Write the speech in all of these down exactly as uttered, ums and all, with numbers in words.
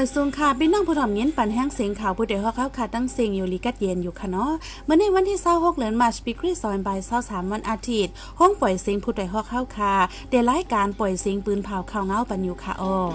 สูงค่ะพี่น้องผู้ถ่อมเย็นปั่นแห้งเสียงข่าวผู้เดือดฮอกเข้าค่ะตั้งเสียงอยู่ลีกัดเย็นอยู่ค่ะเนาะเมื่อในวันที่ยี่สิบหกเดือนมาร์ชปีคริสต์ศักราชบ่ายยี่สิบสามวันอาทิตย์ห้องปล่อยเสียงผู้เดือดฮอกเข้าค่ะเดรายการปล่อยเสียงปืนเผาข่าวเงาปันอยู่ค่ะอ้อ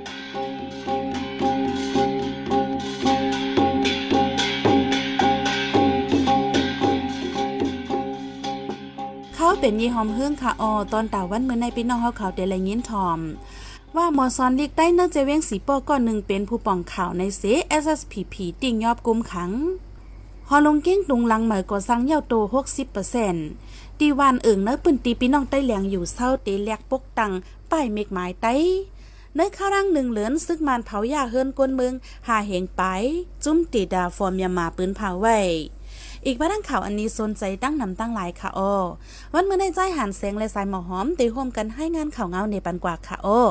เขาเป็นยี่หอมเฮืองค่ะอ้อตอนตาวันเมื่อในพี่น้องเฮาเขาเดรายยินทอมว่าหมอซอนลีกได้เนื่องจะเว้งสีป้อก้อนหนึ่งเป็นผู้ป่องข่าวในเซ เอส เอส พี พี ติ่งยอบกุมขังฮอลงเก้งตุงลังเหมยก่อสร้างเย่าโต หกสิบเปอร์เซ็นต์ ตีวานเอิงเนื้อปืนตีพี่น้องใต้แหลงอยู่เศร้าเตแลกปกตังป้ายเมกหมายไต้เนื้อข้าวร่างหนึ่งเหลือนซึกมานเผายาเฮิรนกวนเมืองหาเหงไปจุ้มตีดาฟอร์มยามาปืนเผาไว้อีกบ้านข่าวอันนี้สนใจตั้งนำตั้งหลายค่ะอ้อวันเมื่อในใจหันเสียงและสายหมอหอมตีโฮมกันให้งานข่าวเงาในปันกว่าค่ะอ้อ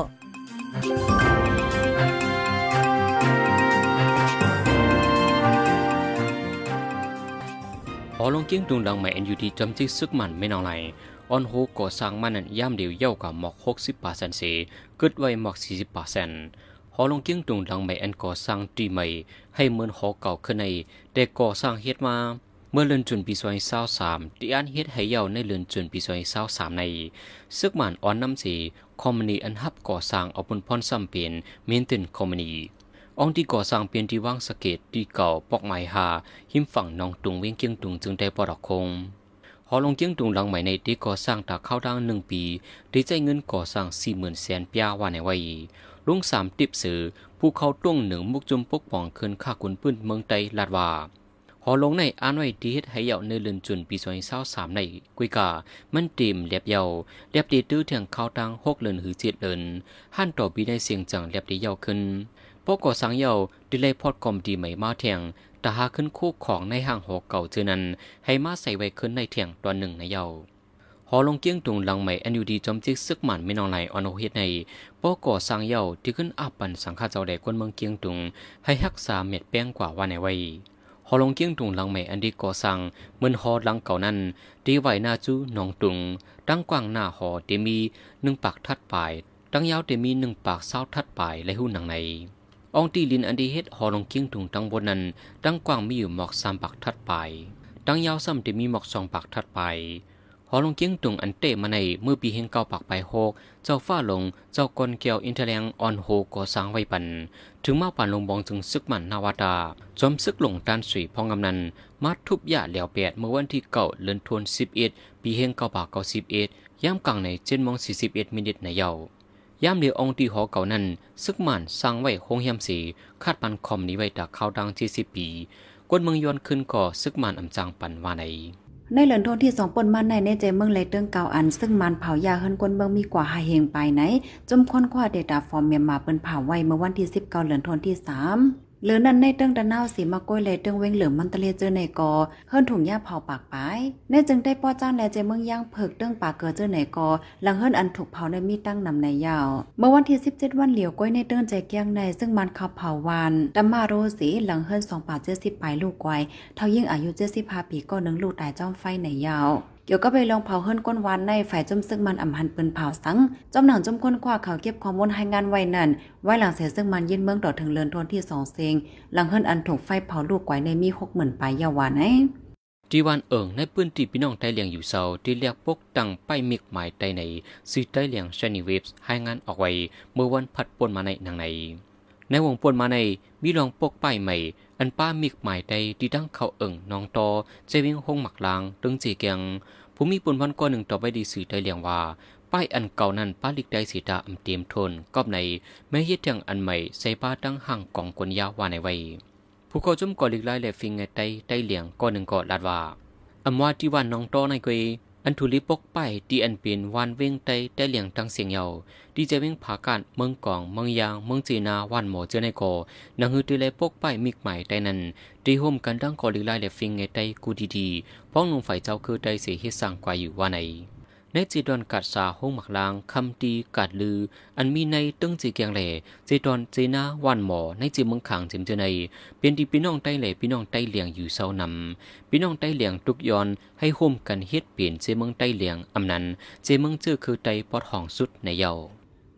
พอลงเกี้ยงตุงดังใหม่ เอ็น ยู ที จำจิกซึกมันไม่นองไหลออนโฮก่อสร้างมันนั้นย่ำเดียวเย่ากับหมอก หกสิบเปอร์เซ็นต์ เสกึดไว้หมอก สี่สิบเปอร์เซ็นต์ พอลงเกี้ยงตุงดังใหม่อันก่อสร้างตีใหม่ให้เหมือนหอเก่าขึ้นในแต่ก่อสร้างเฮ็ดมาเมื่อเลือนจุนปีซอยเศร้าสามที่อันเฮ็ดให้เย่าในเลือนจุนปีซอยเศร้าสามในซึกมันอ่อนน้ำสีคอมมานีอันฮับก่อสร้างเอาบนพรซ้ำเปลี่ยนเมนตินคอมมานีองที่ก่อสร้างเปลี่ยนที่ว่างสะเก็ดที่เก่าปอกไม้หาหิมฝั่งนองตุงเวียงเกียงตุงจึงได้ปลอดคงหอลงเกียงตุงหลังใหม่ในที่ก่อสร้างตาเข้าดังหนึ่งปีได้ใจเงินก่อสร้างสี่หมื่นแสนปียว่าในวัยลุงสามติบสื่อผู้เข้าต้วงหนึ่งมุกจุมปกป้องคืนข้าขุนปืนเมืองไตลาดว่าหอลงในอ่านไว้ดีเฮ็ดให้เยาในเลือนจุนปีซอยเศร้าสามในกุยกามันเต็มเลียบเยาเลียบดีตื้อเถียงเข้าดังหกเลือนหือเจ็ดเลือนหั่นต่อปีในเสียงจังเลียบดีเยาขึ้นพวกก่อสร้างเยาดิเลยพอดกอมดีใหม่มาเถียงแต่หาขึ้นคู่ของในห้างหอเก่าเจอนั้นให้มาใส่ไว้ขึ้นในเถียงตัวหนึ่งในเยาหอลงเกี้ยงตุงหลังใหม่ เอ็น ยู ที จอมจิกซึกหมันไม่นองไหลออนโอเฮ็ดในพวกก่อสร้างเยาที่ขึ้นอับปันสังฆาเจ้าแดกวนเมืองเกี้ยงตุงให้รักษาเม็ดแป้งกว่าว่าในไว้หอลงเกี้ยงตุงหลังใหม่อันดีก่อสร้างเหมือนหอหลังเก่านั้นดีไว้หน้าจู้หนองตุงตั้งกว้างหน้าหอเตมีหนึ่งปากทัดปลายตั้งยาวเตมีหนึ่งปากเศร้าทัดปลายและหูหนังในองตีลินอันดีเฮ็ดหอลงเกี้ยงตุงตั้งบนนั้นตั้งกว้างมีอยู่หมอกสามปากทัดปลายตั้งยาวซ้ำเตมีหมอกสองปากทัดปลายหอลงเกี้ยงตุงอันเตะมาในเมื่อปีเฮงเก้าปากไปหกเจ้าฟ้าลงเจ้ากอนเกียวอินเทแลงออนโฮก่อสร้างไว้ปันถึงมาป่านลงบองจึงซึกมันนาวาดาจอมซึกหลงตานสุยพองกำนันมาทุบยาเหลียวแปดเมื่อวันที่เก้าเดือนธันวาคมสิบเอ็ดปีเฮงเก้าปากเก้าสิบเอ็ดย่ำกลางในเจ็ดโมงสี่สิบเอ็ดมินิทในเยาย่ำเดียวองที่หอเก่านั้นซึกมันสร้างไว้คงเฮียมสีคาดปันคอมนี้ไว้จากข้าวดังที่สิบปีกวนเมืองยวนขึ้นก่อซึกมันอำจางปันว่าในในเหลือนโทนที่สองปนมันในในใจเมืองเลยเตื้องเก่าอันซึ่งมันเผายาเฮิรนกวนเมืองมีกว่าหาเฮงไปไหนจมค้นคว้าเดต้าฟอร์มเมียมาเปิ้นเผาไว้เมื่อวันที่สิบเก้าเหลือนโทนที่สามเหลือนั้นในเตื้องตะนาวสีมาก้อยเลยเตื้องเวงเหลือมันตะเลเจอในกอเฮิรนถุงยาเผาปากปายในจึงได้ป้อจ้านแลใจเมืองย่างเพิกเตื้องปากเกิดเจอในกอหลังเฮิรนอันถูกเผาในมีตั้งนำในยาวเมื่อวันที่สิบเจ็ดวันเหลียวก้อยในเตื้องใจเกียงในซึ่งมันเขาเผาวันตำมาโรสีหลังเฮิรนสองปากเจ็ดสิบปลายลูกไว้เท่ายิ่งอายุเจ็ดสิบห้าปีก็นึงลูกตายจ้อมไฟในยาวเกี่ยวก็ไปลองเผาเฮิรนก้นวานในฝ่ายจมซึ่งมันอำหันปืนเผาสังจอมหนังจมค้นคว้าเขาเก็บข้อมูลให้งานไว้นั่นไว้หลังเสียซึ่งมันยื่นเมืองต่อถึงเลือนทนที่สองเซงหลังเฮิรนอันถูกไฟเผาลูกไว้ในมีหกหมื่นปลายยาวานไอจีวันเอิงในปืนตีพี่น้องไต้เลียงอยู่เซาที่เรียกพวกตังไปมิกหมายไต้ในซีไต้เลียงชนีเวฟส์ให้งานออกไว้เมื่อวันพัดปนมาในนางในในวงปนมาในมีรองปกป้ายใหม่อันป้ามิกหมายไต้ที่ตั้งเขาเอิงนองตอเจวิงหงหมักลางตึงจีเกียงผู้มีปุ่นวันก้อนหนึ่งต่อไปดีสื่อไต้เลียงว่าป้ายอันเก่านั้นป้าลิกได้สีดาอำเตรียมทนกอบในไม่เฮ็ดจังอันใหม่ใส่ป้าตั้งห่างกองกลยาวว่าในไว้ผู้เขาจุ่มก่อลิกไล่และฟิงไงไต้ไต้เลียงก้อนหนึ่งก่อลาดว่าอำว่าที่วันน้องตอในกุยอันทุลิปกป้ายที่อันเป็นวันเว้งไต้ไต้เลียงตั้งเสียงเยาดีเจเว้งผาการเมืองกองเมืองยางเมืองจีนาวันหมอเจอในก่อนังฮือที่เลยปกป้ายมิกใหม่ไต้นั้นดีโฮมกันดังก่อลิกไล่และฟิงไงไต้กูดีๆพ้องลงฝ่ายเจ้าคือไต้เสียเฮ็ดสร้างกว่าอยู่ว่าในในจีดอนกัดสาห้องหมักลางคำตีกัดลืออันมีในตึงจีเกียงแหล่จีดอนจีนาวันหมอในจีเมืองขางจิมเจในเป็นที่พี่น้องไต้แหล่พี่น้องไต้เลียงอยู่เศร้านำพี่น้องไต้เลียงทุกย้อนให้โฮมกันเฮ็ดเปลี่ยนเจเมืองไต้เลียงอำนั้นเจเมืองเจอคือไต้ปอดห้องสุดในเยาม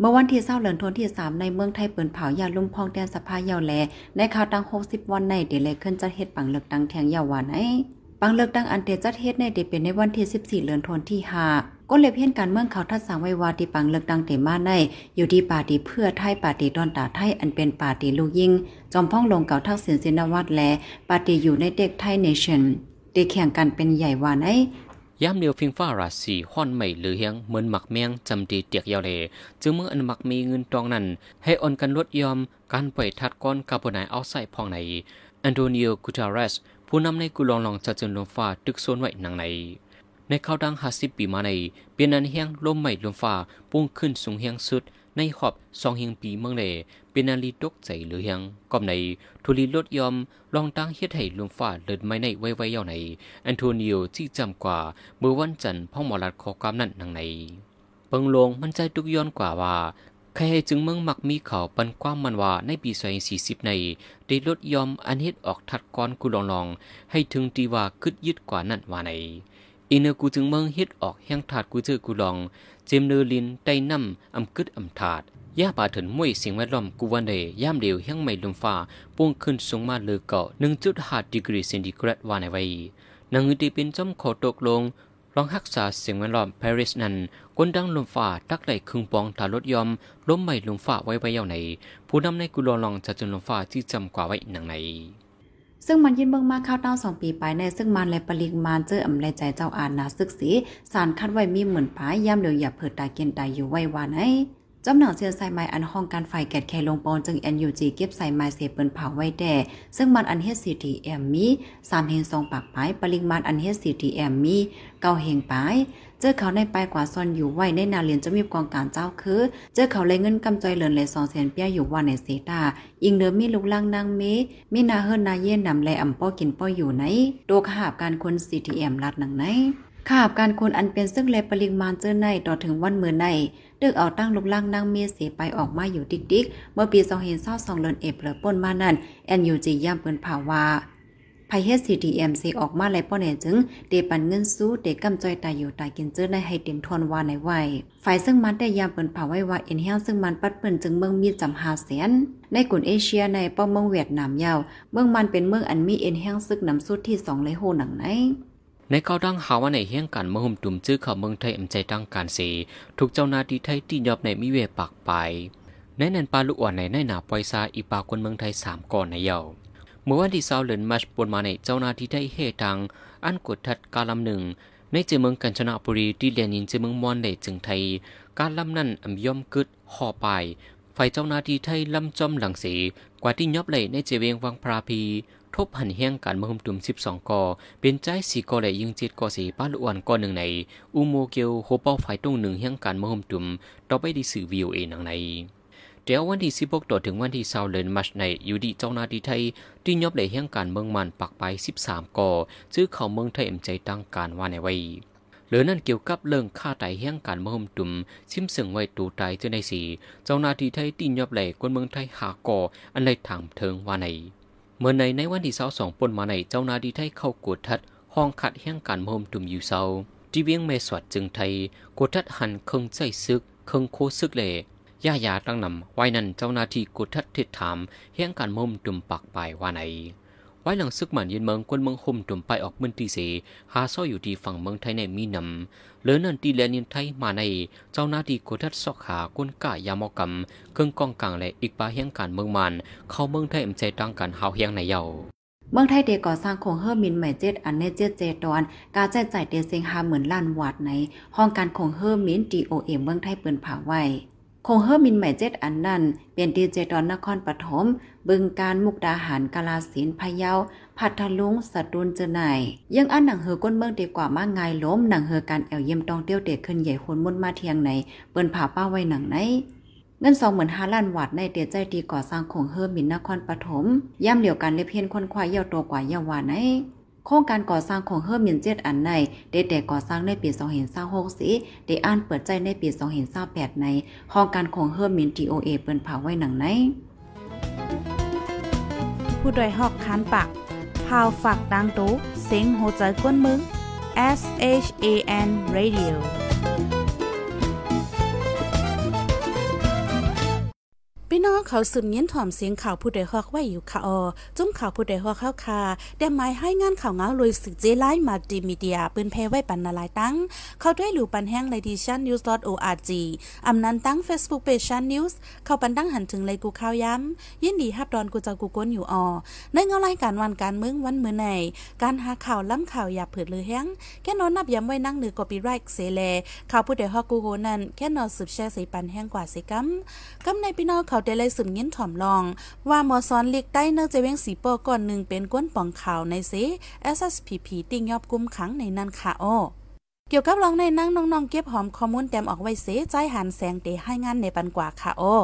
เมื่อวันที่ยี่สิบเดือนธันวาคมที่สามในเมืองไทยเปิ้นเผายาลุ่มพองแดนสภาเยาแลในข่าวตั้งหกสิบวันในเดเลยขึ้นจัดเฮ็ดปังเลือกตั้งแทงเยาว่าไหนปังเลือกตั้งอันเตจัดเฮ็ดในเดเป็นในวันที่สิบสี่เดือนธันวาคมที่ห้าก็เลยเพี้ยนการเมืองเขาทัดสั่งไว้ว่าที่ปังเลือกตั้งเตมาในอยู่ที่ปาร์ตี้เพื่อไทยปาร์ตี้ดอนตาไทยอันเป็นปาร์ตี้ลูกยิงจอมพ่องลงเก่าทักษิณชินวัตรและปาร์ตี้อยู่ในเด็กไทยเนชั่นได้แข่งกันเป็นใหญ่ว่าไหนยามเดียวฟิงฟ้าราศีห้อนไม่หรือเฮียงเหมือนหมักแมงจำดีเตียกยาวเลจึงเมื่ออันหมักมีเงินตองนั้นให้อ่อนกันลดยอมการปล่อยทัดก้อนกับปนายเอาใส่พองในอันโตนิโอกูตาเรสผู้นำในกุลองลองจัดจนลมฟ้าตึกโซนไว้หนังในในข่าวดังห้าสิบปีมาในเปลี่ยนอันเฮียงลมไม่ลมฟ้าพุ่งขึ้นสูงเฮียงสุดในขอบสองเฮียงปีเมืองเลเป็นอันลีตกใจหรือเฮียงก่อมในทุลีลดยอมลองตั้งเฮ็ดให้ลมฟ้าเลิดไม่ในไว้ไว้ยาวในอันโทนิโอที่จำกว่าเมื่อวันจันทร์พ่อหมอรัดขอความนั้นหนังในเปิงลงมันใจทุกย้อนกว่าว่าใครจึงเมืองมักมีเขาปันความมันว่าในปีสองพันสี่สิบในได้ลดยอมอันเฮ็ดออกทัดก้อนกุลองลองให้ถึงตีว่าคึดยึดกว่านั้นว่าในอินเนอร์กูจึงเมืองเฮ็ดออกแห่งถาดกูเจอกูลองเจมเนอร์ลินไตน้ำอำกึดอำถาดย่าป่าถึงมวยสิ่งแวดล้อมกูวันเดย่ามเดียวแห่งไม่ลมฟ้าพุ่งขึ้นสูงมาเลยเกาะ หนึ่งจุดห้า ดีกรีเซนติเกรดว่าในไว้นางอึดีเป็นจอมขอตกลงรองรักษาสิ่งแวดล้อมปารีสนั้นกวนดังลมฟ้าตักไหลครึ่งปองถาลดยอมล้มไม่ลมฟ้าไว้ไว้ยาวในผู้นำในกุลองจะจนลมฟ้าที่จำกว่าไว้หนังในซึ่งมันยินเบิ่งมาข้าวเต้าสองปีไปในซึ่งมันและปริมาณเจออำแลใจเจ้าอานาศึกษีสารคัดไว้มีเหมือนผายย่ำเหลียวอย่าเผิดตาเกียนตายอยู่ไว้ว่าไหนจำหนังเสียใส่ไม้อันห้องการไฟแกดแคลงปอนจึง เอ็น ยู จี เก็บใส่ไม้เสเปิ้นเผาไว้แด่ซึ่งมันอันเฮ็ด ซี ที เอ็ม มีสามเฮงสองปากปลายปริมาณอันเฮ็ด ซี ที เอ็ม มีเก้าเฮงปลายเจอเขาในปลายกว่าซ่อนอยู่ไว้ในนาเรียนจะมีกองการเจ้าคือเจอเขาเลยเงินกำจอยเหลือนเลยสองแสนเปียอยู่ว่าในเซตาอิงเดิมมีลูกล่างนางเมมีนาเฮิรนาเย็นนำแลอำป้อกินป้ออยู่ไหนโดขหาบการคน ซี ที เอ็ม ลัดหนังไหนขาบการคนอันเป็นซึ่งแลปริมาณเจอในต่อถึงวันเมื่อในดึกเอาตั้งลูกล่างนางเมเสไปออกมาอยู่ดิกๆเมื่อปีสองพันยี่สิบสองเดือนเอพฤษป่นมานั่น เอ็น ยู จี ย่ำเปิ้นภาวาไผเฮ็ด ซี ที เอ็ม ซีออกมาแล้วป้อแน่จึงเดปันเงินสู้เดกำจ้อยตายอยู่ตายกินเจอในให้เต็มทวนว่าในไว้ฝ่ายซึ่งมันได้ย่ำเปิ้นภาไว้ว่าเอ็นเฮียงซึ่งมันปัดเปิ้นจึงเมืองมีจำห้าแสนในกลุ่มเอเชียในป้อเมืองเวียดนามยาวเมืองมันเป็นเมืองอันมีเอ็นเฮียงซึกน้ำสุดที่สองเลยโหหนังไหนในข่าวดังหาว่าในเฮียงการเมืองหุ่มตุ่มจื้อข่าวเมืองไทยอำใจตั้งการเสถูกเจ้าหน้าที่ไทยตียอบในมิเวปากไปในนันปาลุอ่อนในในหนาปอยซาอีปาคนเมืองไทยสามก่อนในเยาเมื่อวันที่เศร้าเลือนมาชปนมาในเจ้าหน้าที่ไทยเฮตังอันกดทัดการลำหนึ่งในเจเมืองกัญชนาบุรีที่เลียนินเจเมืองมอนในจึงไทยการลำนั้นอ่ำย่อมกึดห่อไปฝ่ายเจ้าหน้าที่ไทยลำจอมหลังเสกว่าที่ยอบเลยในเจเวงวังพราพีทบหันเฮียงการเมืองตุ่มสิบสองกอเป็นใจสี่กอและยิงเจ็ดกอสีป้าลุอ่อนกอหนึ่งในอุโมเกียวโฮเป้าฝ่ายตรงหนึ่งเฮียงการเมืองตุ่มต่อไปดีสื่อวีโอเอหนังในเดี๋ยววันที่สิบหกต่อถึงวันที่ยี่สิบเดือนมัชในอยู่ดีเจ้าหน้าที่ไทยที่ยอบเลยเฮียงการเมืองมันปักไปสิบสามกอซื้อเข้าเมืองไทยเอ็มใจตั้งการว่าในไว้เหลือนั่นเกี่ยวกับเรื่องค่าไต่เฮียงการเมืองตุ่มซิมซึ่งไว้ตูตายเจอในสีเจ้าหน้าที่ไทยที่ยอบเลยคนเมืองไทยหากออันใดถามเทิงว่าในเมื่อในในวันที่เสาสองปนมาในเจ้าหน้าที่ไทยเข้ากดทัดห้องขัดแห่งการเมืองตุ่มอยู่เสาที่เวียงเมสวัดจึงไทยกดทัดหันเครื่องใจซึกเครื่องโคซึกเล่ย่ายาตั้งนำไว้นั้นเจ้าหน้าที่กดทัดเท็ดถามแห่งการเมืองตุ่มปักปลายว่าในไว้หลังซึกหมันยืนเมืองคนเมืองห่มตุ่มไปออกเมืองตีเสหาซ้อยอยู่ที่ฝั่งเมืองไทยในมีนำเหลือนั่นตีแลนินไทยมาในเจ้าหน้าที่กดทัดซอกหาก้นก้ายามอกำเครื่องกองกลางและอีกปาแห่งการเมืองมันเข้าเมืองไทยเอ็มใจตั้งการหาวแห่งในเยาเมืองไทยเดก่อสร้างโครงเฮิรมินใหม่เจ็ดอันเนเจ็ดเจตอนการแจกจ่ายเดเซงหาเหมือนล้านวัตในห้องการโครงเฮิรมิน ดี โอ เอ เมืองไทยเปิ้นผาไว้โครงเฮิรมินใหม่เจ็ดอันนั้นเป็นดีเจตอนนครปฐมบึงการมุกดาหารกาฬสินธุ์พะเยาพัทลุงสตูลเจไนยังอันหนังเฮอก้นเมืองดีกว่ามากง่ายล้มหนังเฮอการแอวเยี่ยมตองเตี้ยวเด็กขึ้นใหญ่คนมุ่นมาเทียงไหนเปิ้นผาป้าไว้หนังไหนเงินสองหมื่นห้าล้านวัตในเตียใจดีก่อสร้างโครงเฮิรมินนครปฐมย่ำเหลียวกันเล็บเพียนคนควายเยาวโตกว่าเยาวาไหนโครงการก่อสร้างของเฮิรมินเจ็ดอันในได้แต่ก่อสร้างในปีสองพันยี่สิบหกสิได้อ่านเปิดใจในปีสองพันยี่สิบแปดในโครงการของเฮิรมิน ดี โอ เอ เปิ้นผาไว้หนังไหนผู้โดยหอกคันปากพาวฝากดังตู้เสียงโหใจกวนมึง เอส เอช เอ เอ็น Radio น้องเขาสืบเงี้ยนถ่อมเสียงข่าวผู้ใดฮอกไว้อยู่ค่ะออจุ้มข่าวผู้ใดฮอกเข้าคาแต่หมายให้งานข่าวเงาลุยสึกเจไลน์มัลติมีเดียปืนแพไว้ปันนาลายตั้งเข้าด้วยหลู่ปันแห้งไลดิชันนิวส์ .org อำนั้นตั้ง Facebook Page Chan News เข้าปันตั้งหันถึงไลกูข่าวย้ำยินดีฮับดอนกูเจ้ากูก้นอยู่ออในเงารายการวันการเมืองวันมื้อในการหาข่าวล้ำข่าวอย่าเผิดเลยแห้งแค่นอนนับย้ำไว้นั่งเหนือกอปีไรท์เสแลข่าวผู้ใดฮอกกูโหนั่นแค่นอนสืบแชร์ใส่ปันแห้งกว่าสิกำกำในพี่น้องเขาได้เลยสืบเงี้ยนถ่อมลองว่าหมอซ้อนเลียกได้เนื่องจะเว้งสีโปก่อนหนึ่งเป็นก้นป่องข่าวในเซ เอส เอส พี พี ติ่งยอบกุมขังในนั้นค่ะอ้อเกี่ยวกับลองในนั่งน้องๆเก็บหอมข้อมูลแต้มออกไว้เสใจหันแสงเตให้งานในปันกว่าค่ะอ้อ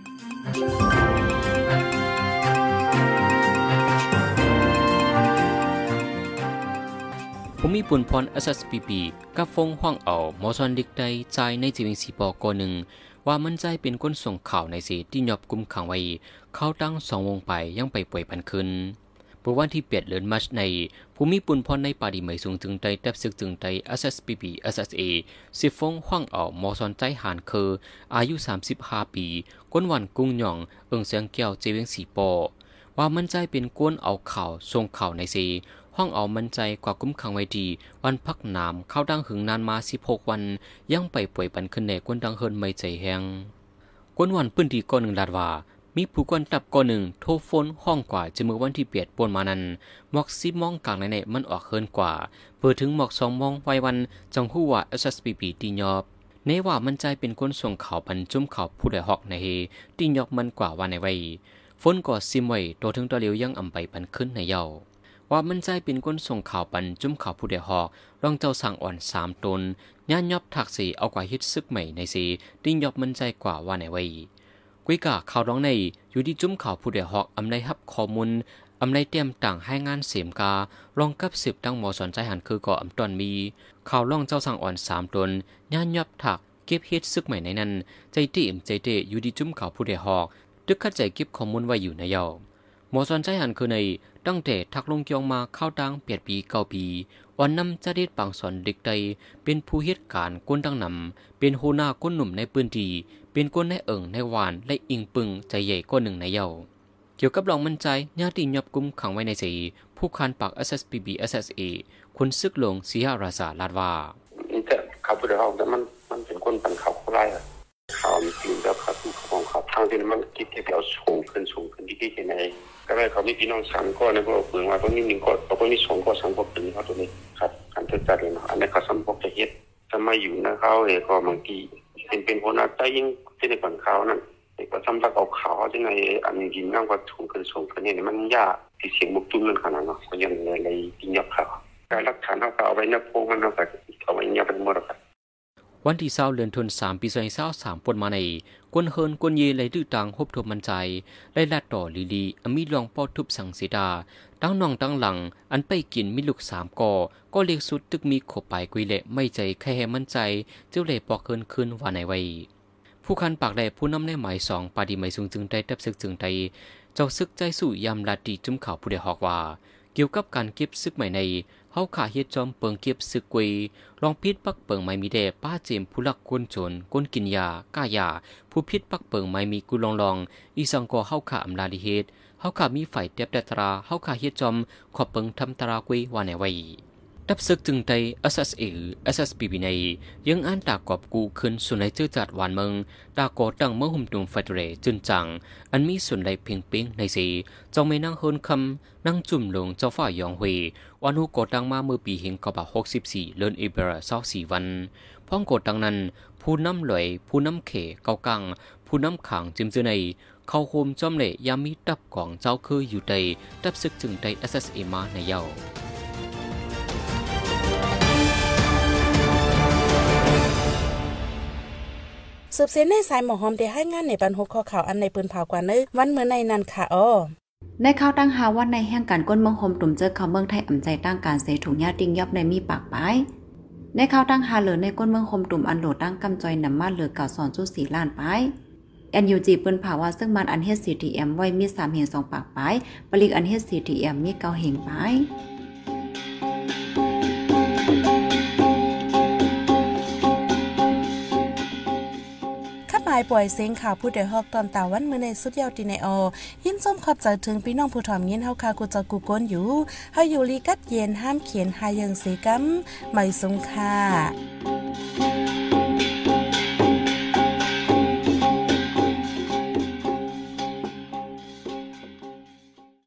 ผมมีปุ่นพร เอส เอส พี พี กับฟงห้องเอาหมอซ้อนเลียกได้ใจในจะเว้งสีโปก่อนหนึ่งว่ามันใจเป็นก้นส่งข่าวในเสที่ยอบกุมขังไว้เข้าตั้งสองวงไปยังไปป่วยพันคืนเมื่อวันที่เปียดเลือนมัชในภูมิปุ่นพรในปาดีไม่สูงถึงใจแทบซึกถึงใจ เอส เอส พี พี เอส เอส เอ สิฟงห้องเอาหมอซ้อนใจหานคืออายุสามสิบห้าปีก้นวันกุ้งหย่องเอิงเสียงแก้วเจเวงสีโปว่ามันใจเป็นก้นเอาข่าวส่งข่าวในเสห้องเอามันใจกว่ากุ้มขังไว้ดีวันพักน้ำเข้าดังหึงนานมาสิบหกวันยังไปป่วยปันขึ้นในก้นดังเฮินไม่ใจแห้งก้นวันปื้นดีก้อนหนึ่งลาดว่ามีผู้ก้นตับก้อนหนึ่งโทรโฟนห้องกว่าจะเมื่อวันที่เปียดปนมานั้นหมอกสิบมองกลางในในมันออกเฮินกว่าเปิดถึงหมอกสองมองไว้วันจังผู้ว่า เอส เอส พี พี ตียอบในว่ามันใจเป็นก้นส่งข่าวปันจุ่มข่าวผู้ใดฮอกในเฮตียอบมันกว่าวันในไว้ฝนก่อซิมไว้โตถึงตัวเลียวยังอ่ำไปปันขึ้นในเยาว่ามันใจเป็นก้นส่งข่าวปันจุ่มข่าวผู้ใดฮอกรองเจ้าสั่งอ่อนสามตนย่านยอบถักสีเอากว่าฮิตซึกใหม่ในสีตียอบมันใจกว่าวันในไว้กุยกะข่าวร้องในอยู่ที่จุ่มข่าวผู้ใดฮอกอำในฮับข้อมูลอำในเตรียมต่างให้งานเสมการองกับสืบตั้งหมอสอนใจหันคือก่ออำตอนมีข่าวร้องเจ้าสั่งอ่อนสามตนย่านยอบถักเก็บฮิตซึกใหม่ในนั้นใจตีอิ่มใจเตะอยู่ที่จุ่มข่าวผู้ใดฮอกดึกขัดใจเก็บข้อมูลไว้อยู่ในเยาหมอสอนใจหันคือในตั้งแต่ทักลงเกียงมาเข้าดังเปียดปีเก้าปีวันนำจะได้ปังสอนเด็กใดเป็นผู้เหตุการณ์ก้นดังนำเป็นโหนาก้นหนุ่มในปืนดีเป็นก้นในเอิงในวานและอิงปึงใจใหญ่ก้นหนึ่งในเยาเกี่ยวกับลองมั่นใจญาติยอบกุมขังไว้ในสีผู้คันปาก เอส เอส พี พี เอส เอส เอ คุณซึกหลงสีหราษาลาดว่านี่แต่เขาพูดเขาแต่มันมันเป็นคนปันเขาเขาไล่อะข่าวมีจริงแล้วเขาพูดของเขาทางที่มันคิดที่เอาสูงขึ้นสูงขึ้นที่ที่ไหนก็เลยเขามีพี่น้องสามคนในพวกเปลืองว่าพวกนี้หนึ่งคนพวกนี้สองคนสามคนตึงเขาตัวนี้ครับการเทศจัดเลยนะอันนี้เขาสมบูรณ์จะเฮ็ดทำไมอยู่นะเขาเองก็บางทีเป็นเป็นคนใจยิ่งที่ในฝั่งเขานั่นแต่ก็สำหรับเอาเขาที่ในอันยินนั่งว่าสูงขึ้นสูงขึ้นนี่มันยากที่เสียงมุกตุ้มนั่นขนาดเนาะก็ยังเลยกินยับเขาการรักษาเขาเอาไว้นับพงมันเอาไปเอาไว้ยับเป็นหมดครับวันที่เศร้าเลือนทนสามปีใส่เศร้าสามปนมาในกวนเฮินกวนเยไหลดื้อตังฮบทบมันใจไล่ลาดต่อลีลีอมีลองปอทุบสังสีดาตั้งนองตั้งหลังอันไปกินมีลูกสามก่อก็เรียกสุดตึกมีขบปลายกุยเละไม่ใจแค่ให้มั่นใจเจ้าเล่ปอกเคินคืนว่าในไว้ผู้คันปากแหล่ผู้นำในหมายสองปาดีไม่สูงจึงได้ดับซึกจึงได้เจ้าซึกใจสู่ยำลาดีจุ่มข่าวผู้ใดฮอกว่าเกี่ยวกับการเก็บซึกใหม่ในเฮาขาเฮ็ดจอมเปิงเก็บซึกกวยลองพิษปักเปิงไม่มีแดป้าเจมผู้ลักก้นโจรก้นกินยาก้ายาผู้พิษปักเปิงไม่มีกุลองลองอีสังกอเฮาขาอำลาดิเฮ็ดเฮาขามีฝ่ายเต็บแต่ตราเฮาขาเฮ็ดจอมขอบเปิงทำตรากวยว่าในไว้ดับซึกจึงไต เอส เอส เอ เอส เอส พี พี ในยังอ่านตากอบกูขึ้นสุนัยเจือจัดหวานเมืองตากอตั้งเมื่อหุ่มตุ่มไฟเรจึนจังอันมีส่วนใดเพียงเป้งในสีเจ้าไม่นั่งเฮินคำนั่งจุ่มลงเจ้าฝ่ายยองเฮวันหูกอตั้งมาเมื่อปีเฮงกบะหกสิบสี่เลินเอเบราเศร้าสี่วันพ้องกดตั้งนั้นผู้น้ำลอยผู้น้ำเขเกากังผู้น้ำขังจิมจือในเข้าโฮมจอมเละยามีดับของเจ้าคืออยู่ใดดับซึกจึงได เอส เอส เอ มาในเยาสืบเส้นในสายหมอหอมได้ให้งานในบรรหกข้อข่าวอันในปืนเผากว่านึกวันเมื่อในนั้นค่ะอ้อในข่าวตั้งหาว่าในแห่งการก้นเมืองโฮมตุ่มเจอข่าวเมืองไทยอ่ำใจตั้งการเสถุงยาติงยอบในมีปากปายในข่าวตั้งหาเหลือในก้นเมืองโฮมตุ่มอันโหลดตั้งกำจอยนำมาเหลือเก่าสอนจุดสี่ล้านปาย เอ็น ยู จี ปืนเผาว่าซึ่งมันอันเฮ็ด ซี ที เอ็ม ไว้มีสามเหงสองปากปายปลีกอันเฮ็ด ซี ที เอ็ม มีเก้าเหงปายปหมายปล่อยเสียงข่าวผู้ใดฮอกตอนตาวันมื้อในสุดยาวติในอยินส้มขอบใจถึงพี่น้องผู้ถ่อมยินเฮาคากูจะกูก้นอยู่เฮาอยู่ลีกัดเย็นห้ามเขียนหายังเสกำไม่สงค่า